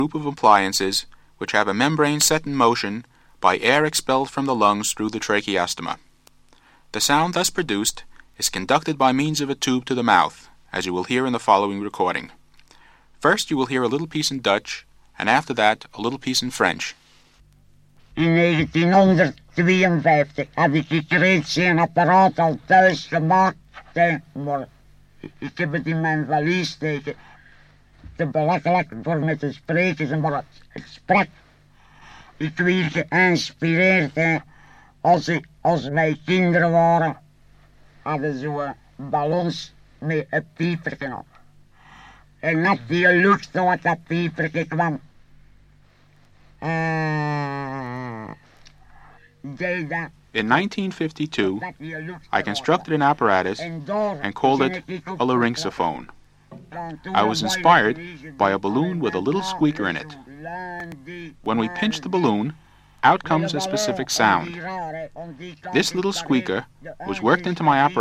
group of appliances which have a membrane set in motion by air expelled from the lungs through the tracheostoma. The sound thus produced is conducted by means of a tube to the mouth, as you will hear in the following recording. First you will hear a little piece in Dutch, and after that a little piece in French. In 1952 heb ik gekregen een apparaat al thuis gemaakt, maar ik heb het in mijn valies steken. Te belachelijk voor me te spreken, maar het sprak. Ik werd geïnspireerd, als wij kinderen waren, hadden ze ballons met een piepertje op. En als die lucht wat dat piepertje kwam, In 1952, I constructed an apparatus and called it a larynxophone. I was inspired by a balloon with a little squeaker in it. When we pinch the balloon, out comes a specific sound. This little squeaker was worked into my apparatus